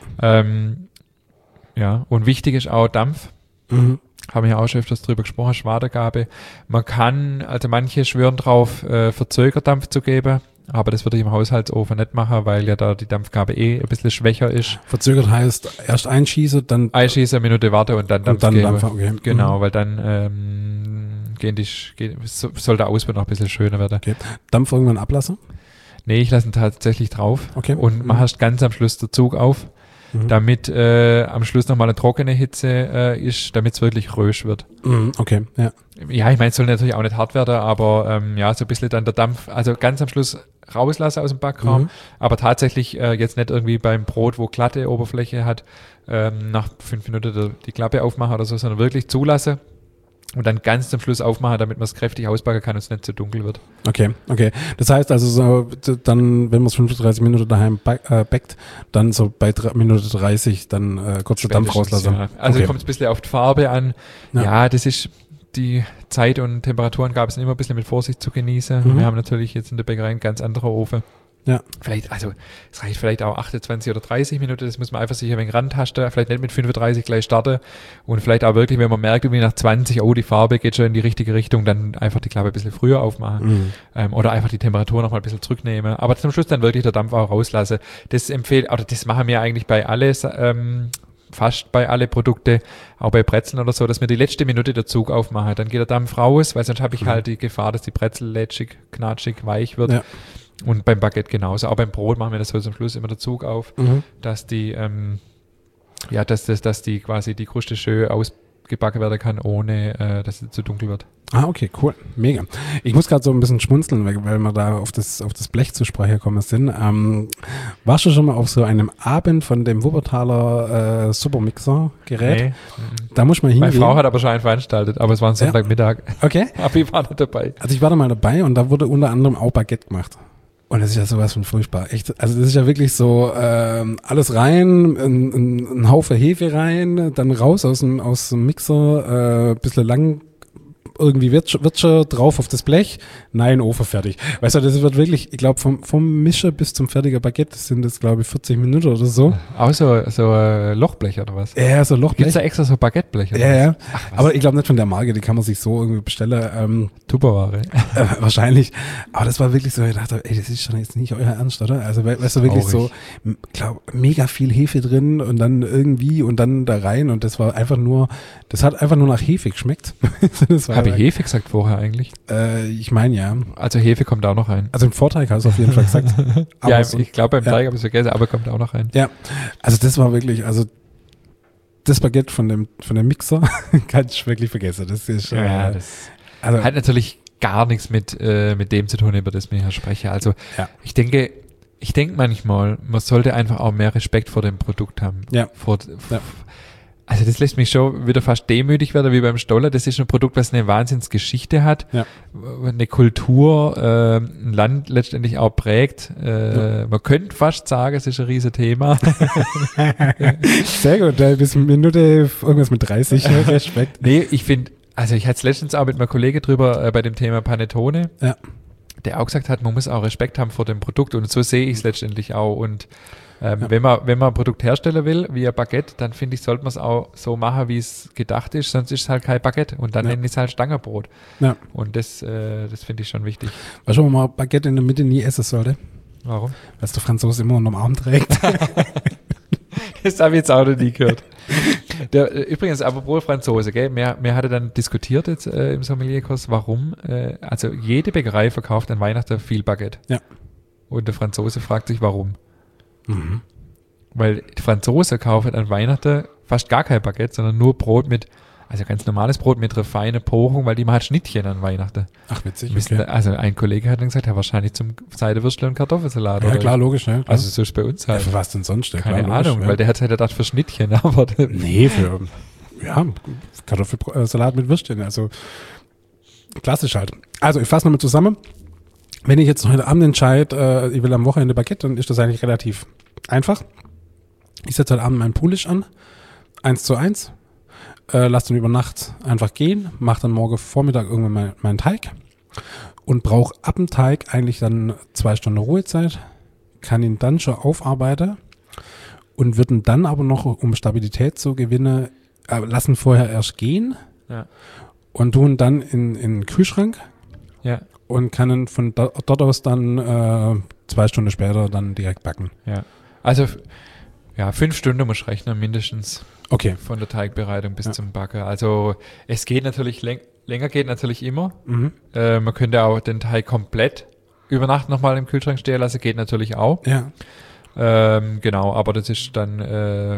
Ja, und wichtig ist auch Dampf. Haben wir ja auch schon öfters drüber gesprochen, Schwadergabe. Man kann, also manche schwören drauf, Verzögerdampf zu geben, aber das würde ich im Haushaltsofen nicht machen, weil ja da die Dampfgabe ein bisschen schwer ist. Verzögert heißt erst einschießen, dann... Einschießen, eine Minute warten und dann Dampf geben. Dampf, okay. Genau, weil dann soll der Ausbau noch ein bisschen schöner werden. Okay. Dampf irgendwann ablassen? Nee, ich lasse ihn tatsächlich drauf. Okay. Und machst ganz am Schluss den Zug auf, damit am Schluss nochmal eine trockene Hitze ist, damit es wirklich rösch wird. Okay, ja. Ja, ich meine, es soll natürlich auch nicht hart werden, aber so ein bisschen dann der Dampf, also ganz am Schluss rauslassen aus dem Backraum, aber tatsächlich jetzt nicht irgendwie beim Brot, wo glatte Oberfläche hat, nach 5 Minuten die Klappe aufmachen oder so, sondern wirklich zulassen. Und dann ganz zum Schluss aufmachen, damit man es kräftig ausbacken kann und es nicht zu dunkel wird. Okay. Das heißt also, so, dann, wenn man es 35 Minuten daheim backt, dann so bei Minute 30 dann kurz den Dampf rauslassen. Ja. Also kommt es ein bisschen auf die Farbe an. Ja, das ist die Zeit und Temperaturengabe sind immer ein bisschen mit Vorsicht zu genießen. Wir haben natürlich jetzt in der Bäckerei einen ganz anderen Ofen. Ja. Es reicht vielleicht auch 28 oder 30 Minuten, das muss man einfach sich ein wenig rantasten, vielleicht nicht mit 35 gleich starten und vielleicht auch wirklich, wenn man merkt, irgendwie nach 20, oh, die Farbe geht schon in die richtige Richtung, dann einfach die Klappe ein bisschen früher aufmachen oder einfach die Temperatur nochmal ein bisschen zurücknehmen, aber zum Schluss dann wirklich der Dampf auch rauslassen. Das das machen wir eigentlich bei alles, fast bei alle Produkte, auch bei Brezeln oder so, dass wir die letzte Minute der Zug aufmachen, dann geht der Dampf raus, weil sonst habe ich halt die Gefahr, dass die Brezel lätschig, knatschig, weich wird. Ja. Und beim Baguette genauso. Auch beim Brot machen wir das so zum Schluss immer der Zug auf, dass die, dass die quasi die Kruste schön ausgebacken werden kann, ohne dass es zu dunkel wird. Ah, okay, cool. Mega. Ich muss gerade so ein bisschen schmunzeln, weil wir da auf das Blech zu Sprache gekommen sind. Warst du schon mal auf so einem Abend von dem Wuppertaler Supermixer-Gerät? Nee. Da muss man hingehen. Meine Frau hat aber schon einen veranstaltet, aber es war ein Sonntagmittag. Okay. Aber ich war nicht dabei. Also ich war da mal dabei und da wurde unter anderem auch Baguette gemacht. Und das ist ja sowas von furchtbar. Echt, also das ist ja wirklich so alles rein, ein Haufen Hefe rein, dann raus aus dem Mixer, bisschen lang irgendwie Wirtscher drauf auf das Blech, nein, Ofen fertig. Weißt du, das wird wirklich, ich glaube, vom Mischer bis zum fertigen Baguette sind das, glaube ich, 40 Minuten oder so. Auch so Lochblech oder was? Ja, so Lochblech. Gibt's da extra so Baguetteblech? Ja. Ach, aber ich glaube nicht von der Marke, die kann man sich so irgendwie bestellen. Tupperware. Wahrscheinlich. Aber das war wirklich so, ich dachte, ey, das ist schon jetzt nicht euer Ernst, oder? Also, weißt du, wirklich so, glaub, mega viel Hefe drin und dann irgendwie und dann da rein und das war einfach nur, das hat einfach nur nach Hefe geschmeckt. Habe ich Hefe gesagt vorher eigentlich? Ich meine ja. Also Hefe kommt auch noch rein. Also im Vorteig hast du auf jeden Fall gesagt. Ja, ich glaube beim Teig habe ich es vergessen, aber kommt auch noch rein. Ja, also das war wirklich, also das Baguette von dem Mixer kann ich wirklich vergessen. Das ist das hat natürlich gar nichts mit dem zu tun, über das wir hier sprechen. Also ich denke manchmal, man sollte einfach auch mehr Respekt vor dem Produkt haben. Ja. Also das lässt mich schon wieder fast demütig werden wie beim Stoller. Das ist ein Produkt, was eine Wahnsinnsgeschichte hat, eine Kultur, ein Land letztendlich auch prägt. Man könnte fast sagen, es ist ein riesen Thema. Sehr gut, bis Minute irgendwas mit 30 Respekt. Nee, ich finde, also ich hatte es letztens auch mit meinem Kollegen drüber bei dem Thema Panettone, der auch gesagt hat, man muss auch Respekt haben vor dem Produkt und so sehe ich es letztendlich auch und wenn man ein Produkt herstellen will, wie ein Baguette, dann finde ich, sollte man es auch so machen, wie es gedacht ist, sonst ist es halt kein Baguette und dann nenne ich es halt Stangenbrot. Ja. Und das finde ich schon wichtig. Weißt du, warum man Baguette in der Mitte nie essen sollte? Warum? Weil es der Franzose immer unterm Arm trägt. Das habe ich jetzt auch noch nie gehört. Übrigens, apropos Franzose, gell? Wir hatten dann diskutiert jetzt im Sommelierkurs, warum, also jede Bäckerei verkauft an Weihnachten viel Baguette. Ja. Und der Franzose fragt sich, warum. Weil die Franzosen kaufen an Weihnachten fast gar kein Baguette, sondern nur Brot also ganz normales Brot mit einer feinen Porung, weil die machen Schnittchen an Weihnachten. Ach, witzig. Okay. Also ein Kollege hat dann gesagt, ja, wahrscheinlich zum Seidenwürstel und Kartoffelsalat. Ja, klar, logisch. Ne? Also so ist bei uns halt. Ja, für was denn sonst? Keine Ahnung, weil der hat halt gedacht für Schnittchen, aber... Nee, für Kartoffelsalat mit Würstchen, also klassisch halt. Also ich fasse nochmal zusammen. Wenn ich jetzt heute Abend entscheide, ich will am Wochenende Baguette, dann ist das eigentlich relativ einfach. Ich setze heute Abend meinen Poolish an, 1:1, lasse den über Nacht einfach gehen, mache dann morgen Vormittag irgendwann meinen Teig und brauche ab dem Teig eigentlich dann 2 Stunden Ruhezeit, kann ihn dann schon aufarbeiten und würden dann aber noch, um Stabilität zu gewinnen, lassen vorher erst gehen und tun dann in den Kühlschrank. Ja. Und kann von dort aus dann 2 Stunden später dann direkt backen. Ja, also 5 Stunden muss ich rechnen mindestens. Okay. Von der Teigbereitung bis zum Backen. Also es geht natürlich, länger geht natürlich immer. Man könnte auch den Teig komplett über Nacht nochmal im Kühlschrank stehen lassen, geht natürlich auch. Ja. Genau, aber das ist dann,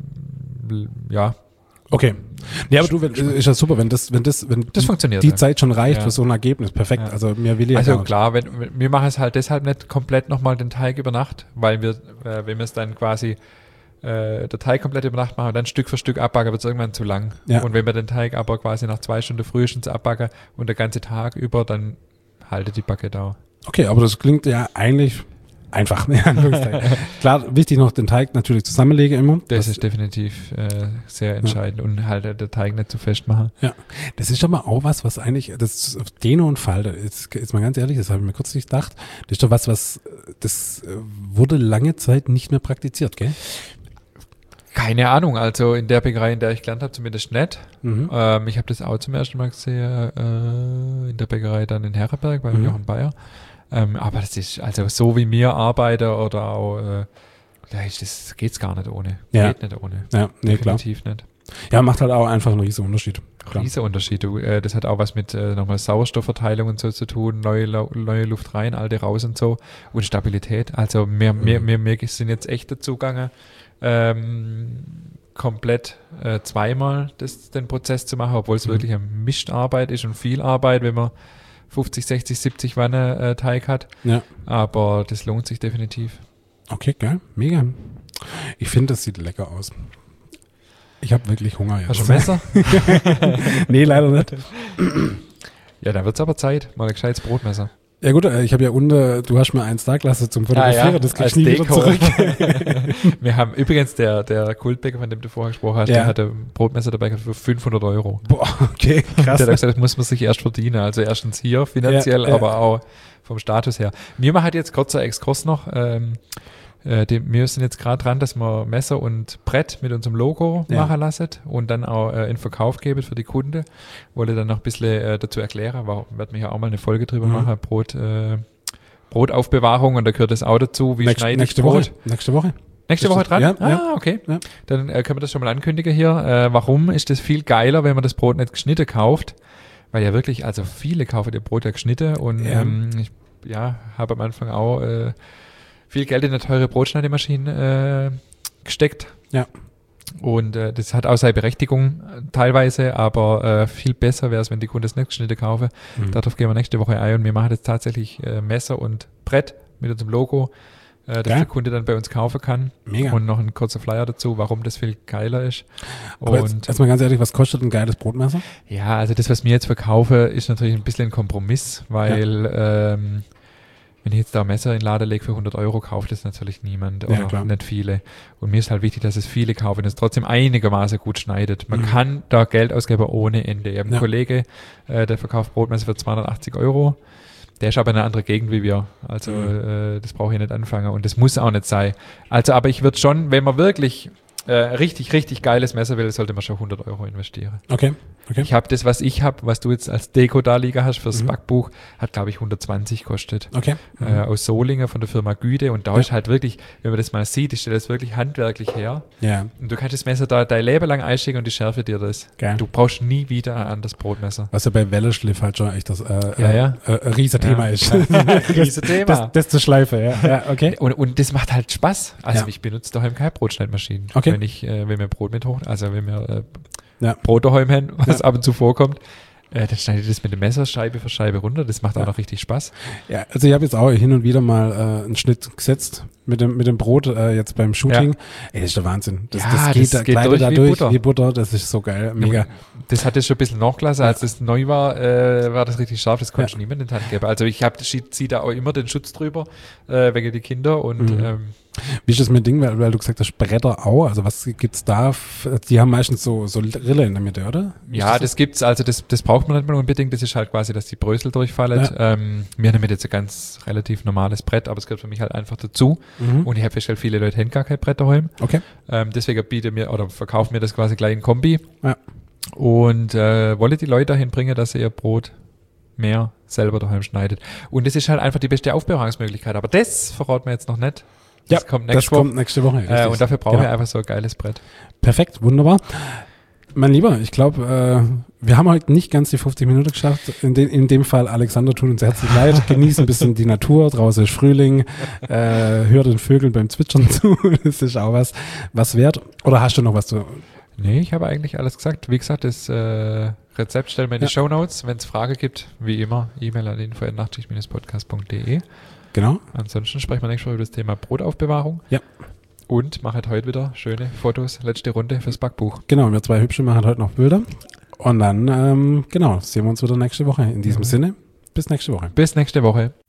Okay. Ja, aber ist ja super, wenn das funktioniert, die Zeit schon reicht für so ein Ergebnis. Perfekt. Ja. Also mir will Also klar, wir machen es halt deshalb nicht komplett nochmal den Teig über Nacht, weil wenn wir es dann quasi der Teig komplett über Nacht machen und dann Stück für Stück abbacken, wird es irgendwann zu lang. Ja. Und wenn wir den Teig aber quasi nach 2 Stunden frühestens abbacken und der ganze Tag über, dann haltet die Baguette auch. Okay, aber das klingt ja eigentlich einfach. In Anführungszeichen. Klar, wichtig noch, den Teig natürlich zusammenlege immer. Das ist definitiv sehr entscheidend und halt der Teig nicht zu fest machen. Ja, das ist aber auch was eigentlich, das Dehne und Falte, ist mal ganz ehrlich, das habe ich mir kürzlich gedacht, das ist doch das wurde lange Zeit nicht mehr praktiziert, gell? Keine Ahnung, also in der Bäckerei, in der ich gelernt habe, zumindest nicht. Mhm. Ich habe das auch zum ersten Mal gesehen in der Bäckerei dann in Herrenberg bei Jochen Bayer. Aber das ist, also so wie wir arbeiten oder auch, das geht's gar nicht ohne. Ja. Geht nicht ohne. Ja, nee, klar. Definitiv nicht. Ja, macht halt auch einfach einen riesen Unterschied. Klar. Riesen Unterschied. Das hat auch was mit nochmal Sauerstoffverteilung und so zu tun, neue Luft rein, alte raus und so. Und Stabilität. Also wir sind jetzt echt dazu gegangen, komplett zweimal den Prozess zu machen, obwohl es wirklich eine Mischarbeit ist und viel Arbeit, wenn man 50, 60, 70 Wanne Teig hat. Ja. Aber das lohnt sich definitiv. Okay, geil. Mega. Ich finde, das sieht lecker aus. Ich habe wirklich Hunger jetzt. Hast du ein Messer? Nee, leider nicht. Ja, dann wird es aber Zeit. Mal ein gescheites Brotmesser. Ja gut, ich habe ja du hast mir eins da gelassen zum Fotografieren, das kriegst du nie wieder Deko. zurück. Wir haben übrigens der Kultbäcker, von dem du vorher gesprochen hast, der hatte ein Brotmesser dabei gehabt für 500 €. Boah, okay, krass. Der hat gesagt, das muss man sich erst verdienen. Also erstens hier finanziell, aber auch vom Status her. Wir machen halt jetzt kurzer Exkurs noch. Wir sind jetzt gerade dran, dass wir Messer und Brett mit unserem Logo machen lassen und dann auch in Verkauf geben für die Kunden. Wollte dann noch ein bisschen dazu erklären, werden wir ja auch mal eine Folge drüber machen, Brotaufbewahrung, und da gehört das auch dazu, wie schneide ich Brot. Nächste Woche. Nächste Woche dran? Ja, okay. Ja. Dann können wir das schon mal ankündigen hier. Warum ist das viel geiler, wenn man das Brot nicht geschnitten kauft? Weil ja wirklich, also viele kaufen ihr Brot ja geschnitten und ich habe am Anfang auch viel Geld in eine teure Brotschneidemaschine gesteckt. Ja. Und das hat auch seine Berechtigung teilweise, aber viel besser wäre es, wenn die Kunden es nicht geschnitten kaufen. Darauf gehen wir nächste Woche ein und wir machen jetzt tatsächlich Messer und Brett mit unserem Logo, das der Kunde dann bei uns kaufen kann. Mega. Und noch ein kurzer Flyer dazu, warum das viel geiler ist. Aber jetzt erstmal ganz ehrlich, was kostet ein geiles Brotmesser? Ja, also das, was wir jetzt verkaufe, ist natürlich ein bisschen ein Kompromiss, weil wenn ich jetzt da ein Messer in den Laden lege für 100 €, kauft das natürlich niemand oder nicht viele. Und mir ist halt wichtig, dass es viele kaufen und es trotzdem einigermaßen gut schneidet. Man kann da Geld ausgeben ohne Ende. Ich habe einen Kollege, der verkauft Brotmesser für 280 €. Der ist aber in einer anderen Gegend wie wir. Also das brauche ich nicht anfangen und das muss auch nicht sein. Also aber ich würde schon, wenn man wirklich richtig, richtig geiles Messer will, sollte man schon 100 € investieren. Okay. Ich habe das, was ich habe, was du jetzt als Deko da liegen hast fürs Backbuch, hat, glaube ich, 120 kostet. Okay. Aus Solingen von der Firma Güde. Und da ist halt wirklich, wenn man das mal sieht, ist das wirklich handwerklich her. Ja. Und du kannst das Messer da dein Leben lang einschicken und die schärfe dir das. Geil. Du brauchst nie wieder ein anderes Brotmesser. Was ja bei Welleschliff halt schon echt das Riesenthema ist. Riesenthema. Das zu schleifen, ja. Okay. Und das macht halt Spaß. Also ich benutze daheim keine Brotschneidmaschinen. Okay. Wenn wir Brot mit wenn wir Brot daheim haben, was ab und zu vorkommt, dann schneide ich das mit dem Messer Scheibe für Scheibe runter. Das macht auch noch richtig Spaß. Ja, also ich habe jetzt auch hin und wieder mal einen Schnitt gesetzt mit dem Brot jetzt beim Shooting. Ja. Ey, das ist der Wahnsinn. Das geht durch wie Butter. Das ist so geil. Mega. Das hat jetzt schon ein bisschen nachgelassen. Als das neu war, war das richtig scharf. Das konnte ich niemand in die Hand geben. Also ich ziehe da auch immer den Schutz drüber, wegen die Kinder und wie ist das mit Ding, weil du gesagt hast, Bretter auch, also was gibt's da? Die haben meistens so Rille in der Mitte, oder? Ja, das gibt's, also das braucht man nicht mehr unbedingt, das ist halt quasi, dass die Brösel durchfallen. Ja. Wir haben jetzt ein ganz relativ normales Brett, aber es gehört für mich halt einfach dazu. Und ich habe festgestellt, viele Leute haben gar kein Brett daheim. Okay. Deswegen verkaufen wir das quasi gleich in Kombi. Ja. Und wolle die Leute dahin bringen, dass sie ihr Brot mehr selber daheim schneidet. Und das ist halt einfach die beste Aufbewahrungsmöglichkeit. Aber das verraten wir jetzt noch nicht. Das kommt nächste Woche. Und dafür brauchen wir einfach so ein geiles Brett. Perfekt, wunderbar. Mein Lieber, ich glaube, wir haben heute nicht ganz die 50 Minuten geschafft. In dem Fall, Alexander, tut uns herzlich leid. Genieß ein bisschen die Natur. Draußen ist Frühling. Hör den Vögeln beim Zwitschern zu. Das ist auch was wert. Oder hast du noch was zu... Nee, ich habe eigentlich alles gesagt. Wie gesagt, das Rezept stellen wir in die Shownotes. Wenn es Fragen gibt, wie immer, E-Mail an info@nachtschicht-podcast.de. Genau. Ansonsten sprechen wir nächste Woche über das Thema Brotaufbewahrung. Ja. Und machen heute wieder schöne Fotos, letzte Runde fürs Backbuch. Genau, wir zwei Hübsche machen heute noch Bilder. Und dann, sehen wir uns wieder nächste Woche. In diesem Sinne, bis nächste Woche. Bis nächste Woche.